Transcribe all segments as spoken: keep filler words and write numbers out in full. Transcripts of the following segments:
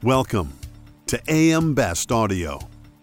Welcome to A M Best Audio.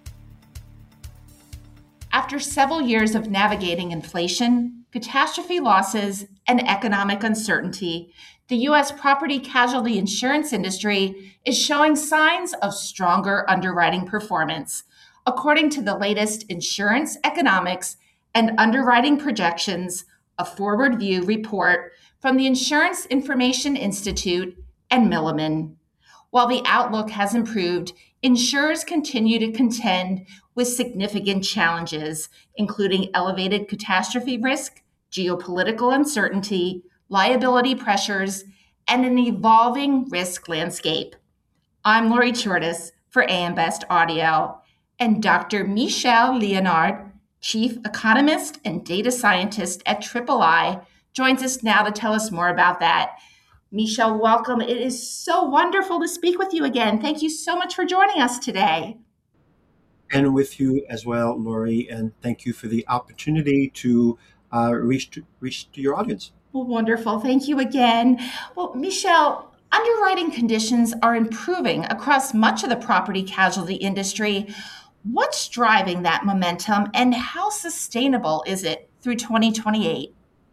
After several years of navigating inflation, catastrophe losses, and economic uncertainty, the U S property casualty insurance industry is showing signs of stronger underwriting performance, according to the latest Insurance Economics and Underwriting Projections, a forward view report from the Insurance Information Institute and Milliman. While the outlook has improved, insurers continue to contend with significant challenges, including elevated catastrophe risk, geopolitical uncertainty, liability pressures, and an evolving risk landscape. I'm Lori Chortis for A M Best Audio, and Doctor Michel Leonard, Chief Economist and Data Scientist at Triple I, joins us now to tell us more about that. Michel, welcome. It is so wonderful to speak with you again. Thank you so much for joining us today. And with you as well, Lori, and thank you for the opportunity to uh, reach to, reach to your audience. Well, wonderful. Thank you again. Well, Michel, underwriting conditions are improving across much of the property casualty industry. What's driving that momentum, and how sustainable is it through twenty twenty-eight?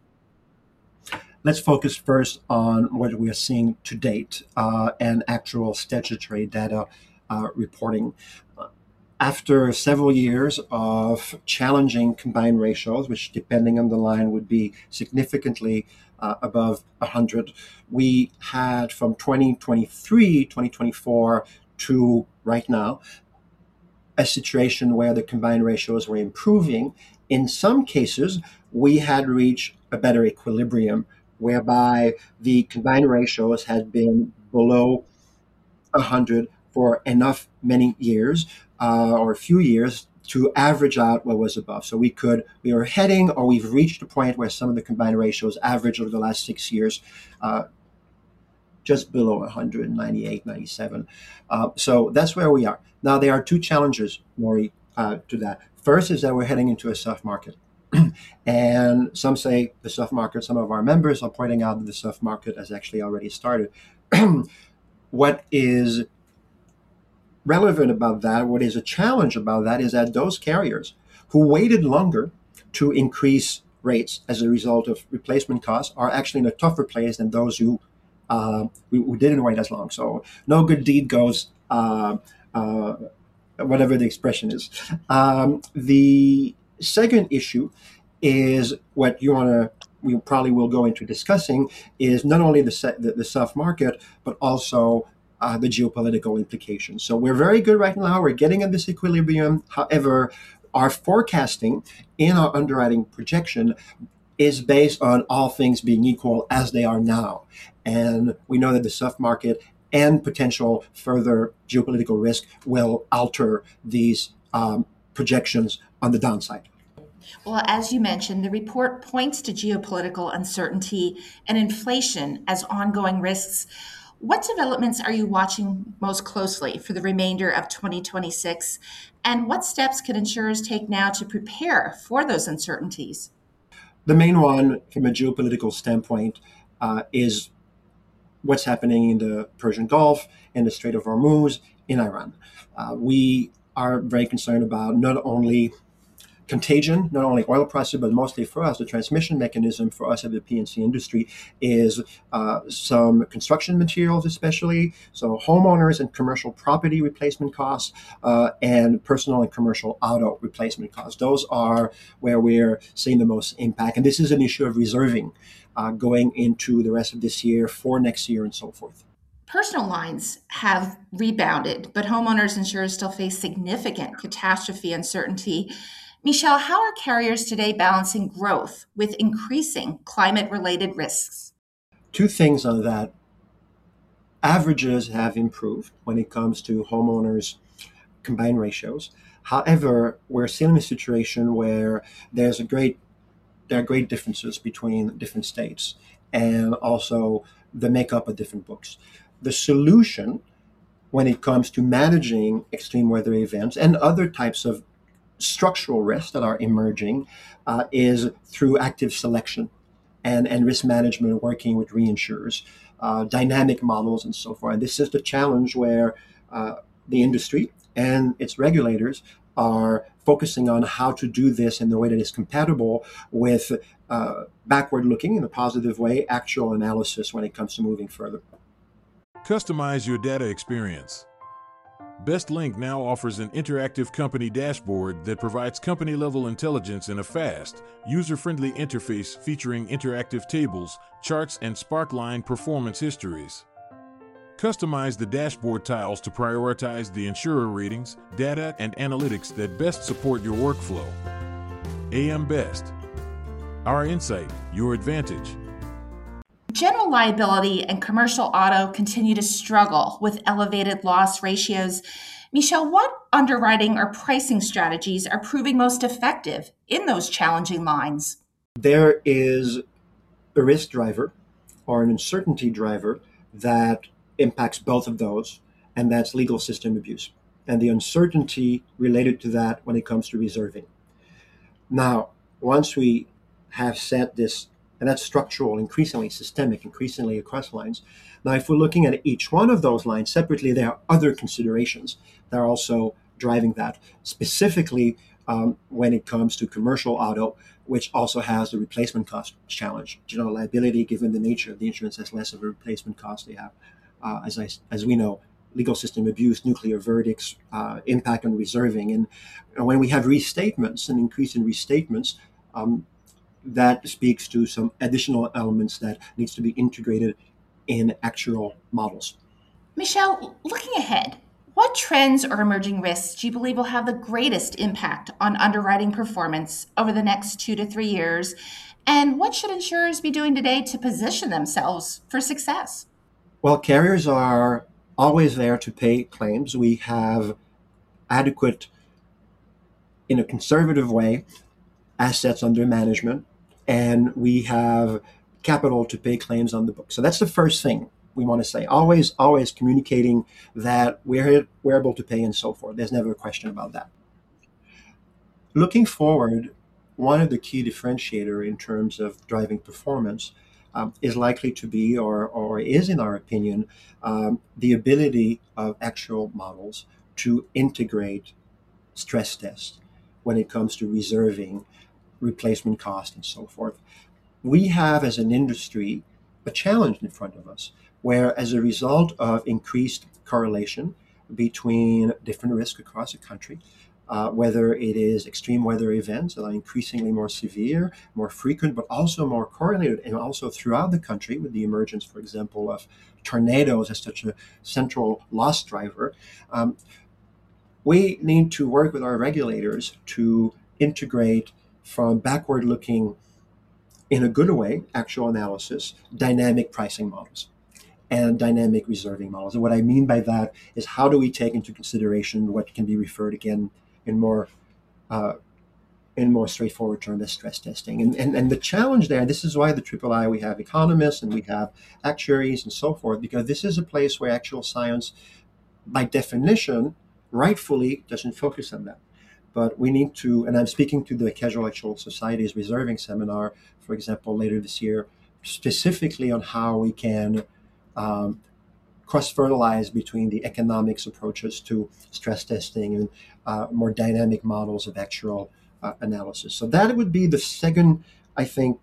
Let's focus first on what we are seeing to date uh, and actual statutory data uh, reporting. After several years of challenging combined ratios, which depending on the line would be significantly uh, above one hundred, we had from twenty twenty-three, twenty twenty-four to right now, a situation where the combined ratios were improving. In some cases, we had reached a better equilibrium, whereby the combined ratios had been below one hundred for enough many years uh, or a few years to average out what was above. So we could, we were heading, or we've reached a point where some of the combined ratios average over the last six years uh, just below one hundred, ninety-eight, ninety-seven. Uh, so that's where we are. Now, there are two challenges, Maury, uh, to that. First is that we're heading into a soft market. And some say the soft market, some of our members are pointing out that the soft market has actually already started. What is relevant about that, what is a challenge about that, is that those carriers who waited longer to increase rates as a result of replacement costs are actually in a tougher place than those who, uh, who, who didn't wait as long. So no good deed goes, uh, uh, whatever the expression is. Um, the second issue is what you want to, we probably will go into discussing, is not only the se- the, the soft market, but also uh, the geopolitical implications. So we're very good right now. We're getting at this equilibrium. However, our forecasting in our underwriting projection is based on all things being equal as they are now. And we know that the soft market and potential further geopolitical risk will alter these um, projections on the downside. Well, as you mentioned, the report points to geopolitical uncertainty and inflation as ongoing risks. What developments are you watching most closely for the remainder of twenty twenty-six? And what steps can insurers take now to prepare for those uncertainties? The main one from a geopolitical standpoint uh, is what's happening in the Persian Gulf, in the Strait of Hormuz, in Iran. Uh, we are very concerned about not only contagion, not only oil prices, but mostly for us, the transmission mechanism for us at the P and C industry is uh, some construction materials, especially, so homeowners and commercial property replacement costs, uh, and personal and commercial auto replacement costs. Those are where we're seeing the most impact. And this is an issue of reserving uh, going into the rest of this year, for next year, and so forth. Personal lines have rebounded, but homeowners insurers still face significant catastrophe uncertainty. Michel, how are carriers today balancing growth with increasing climate-related risks? Two things on that. Averages have improved when it comes to homeowners' combined ratios. However, we're still in a situation where there's a great there are great differences between different states and also the makeup of different books. The solution when it comes to managing extreme weather events and other types of structural risks that are emerging uh, is through active selection and, and risk management, working with reinsurers, uh, dynamic models, and so forth. And this is the challenge where uh, the industry and its regulators are focusing on how to do this in a way that is compatible with uh, backward-looking, in a positive way, actual analysis when it comes to moving further. Customize your data experience. BestLink now offers an interactive company dashboard that provides company-level intelligence in a fast, user-friendly interface featuring interactive tables, charts, and Sparkline performance histories. Customize the dashboard tiles to prioritize the insurer ratings, data, and analytics that best support your workflow. A M Best. Our insight, your advantage. General liability and commercial auto continue to struggle with elevated loss ratios. Michel, what underwriting or pricing strategies are proving most effective in those challenging lines? There is a risk driver or an uncertainty driver that impacts both of those, and that's legal system abuse and the uncertainty related to that when it comes to reserving. Now, once we have set this, and that's structural, increasingly systemic, increasingly across lines. Now, if we're looking at each one of those lines separately, there are other considerations that are also driving that, specifically um, when it comes to commercial auto, which also has the replacement cost challenge. General liability, given the nature of the insurance, has less of a replacement cost. They have, uh, as I, as we know, legal system abuse, nuclear verdicts, uh, impact on reserving. And, and when we have restatements, an increase in restatements, um, that speaks to some additional elements that needs to be integrated in actual models. Michel, looking ahead, what trends or emerging risks do you believe will have the greatest impact on underwriting performance over the next two to three years? And what should insurers be doing today to position themselves for success? Well, carriers are always there to pay claims. We have adequate, in a conservative way, assets under management, and we have capital to pay claims on the book. So that's the first thing we want to say. Always, always communicating that we're, we're able to pay and so forth. There's never a question about that. Looking forward, one of the key differentiator in terms of driving performance um, is likely to be, or, or is in our opinion, um, the ability of actual models to integrate stress tests when it comes to reserving, replacement cost, and so forth. We have, as an industry, a challenge in front of us, where as a result of increased correlation between different risks across the country, uh, whether it is extreme weather events that are increasingly more severe, more frequent, but also more correlated, and also throughout the country with the emergence, for example, of tornadoes as such a central loss driver, um, we need to work with our regulators to integrate from backward-looking, in a good way, actual analysis, dynamic pricing models and dynamic reserving models. And what I mean by that is, how do we take into consideration what can be referred again in more uh, in more straightforward terms as stress testing. And, and and the challenge there, this is why the Triple I, we have economists and we have actuaries and so forth, because this is a place where actual science, by definition, rightfully doesn't focus on that. But we need to, and I'm speaking to the Casual Actual Society's reserving seminar, for example, later this year, specifically on how we can um, cross-fertilize between the economics approaches to stress testing and uh, more dynamic models of actual uh, analysis. So that would be the second, I think,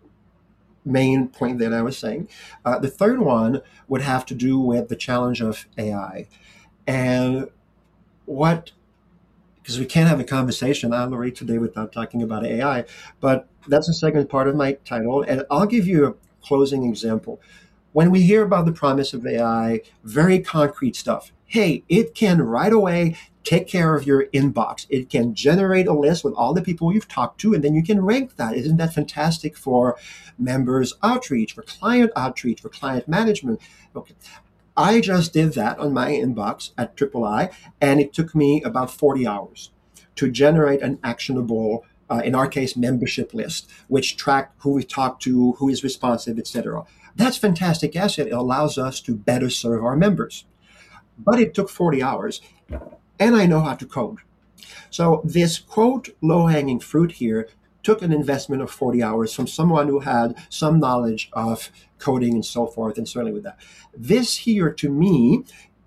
main point that I was saying. Uh, the third one would have to do with the challenge of A I. And what because we can't have a conversation, Anne-Marie, today without talking about A I. But that's the second part of my title. And I'll give you a closing example. When we hear about the promise of A I, very concrete stuff. Hey, it can right away take care of your inbox. It can generate a list with all the people you've talked to, and then you can rank that. Isn't that fantastic for members outreach, for client outreach, for client management? Okay. I just did that on my inbox at Triple I, and it took me about forty hours to generate an actionable, uh, in our case, membership list, which tracked who we talked to, who is responsive, et cetera. That's a fantastic asset. It allows us to better serve our members. But it took forty hours, and I know how to code. So this, quote, low-hanging fruit here took an investment of forty hours from someone who had some knowledge of coding and so forth, and certainly with that. This here, to me,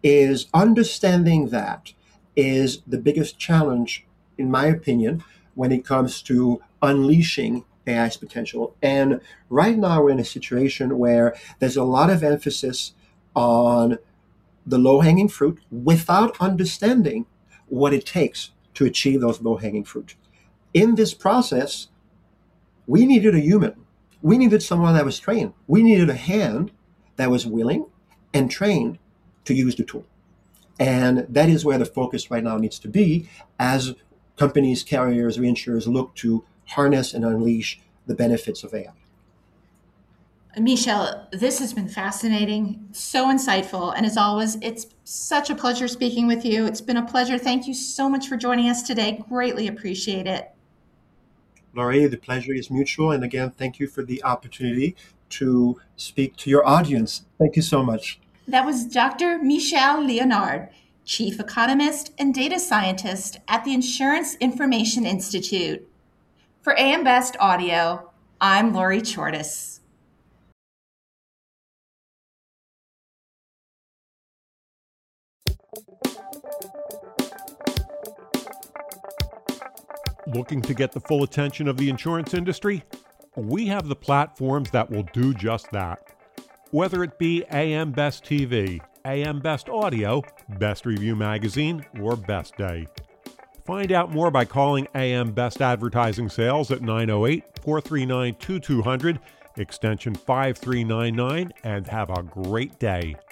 is understanding that is the biggest challenge, in my opinion, when it comes to unleashing A I's potential. And right now we're in a situation where there's a lot of emphasis on the low-hanging fruit without understanding what it takes to achieve those low-hanging fruit. In this process, we needed a human. We needed someone that was trained. We needed a hand that was willing and trained to use the tool. And that is where the focus right now needs to be as companies, carriers, reinsurers look to harness and unleash the benefits of A I. Michel, this has been fascinating, so insightful. And as always, it's such a pleasure speaking with you. It's been a pleasure. Thank you so much for joining us today. Greatly appreciate it. Laurie, the pleasure is mutual. And again, thank you for the opportunity to speak to your audience. Thank you so much. That was Doctor Michel Leonard, Chief Economist and Data Scientist at the Insurance Information Institute. For A M Best Audio, I'm Laurie Chortis. Looking to get the full attention of the insurance industry? We have the platforms that will do just that. Whether it be A M Best T V, A M Best Audio, Best Review Magazine, or Best Day. Find out more by calling A M Best Advertising Sales at nine oh eight, four three nine, two two zero zero, extension five three nine nine, and have a great day.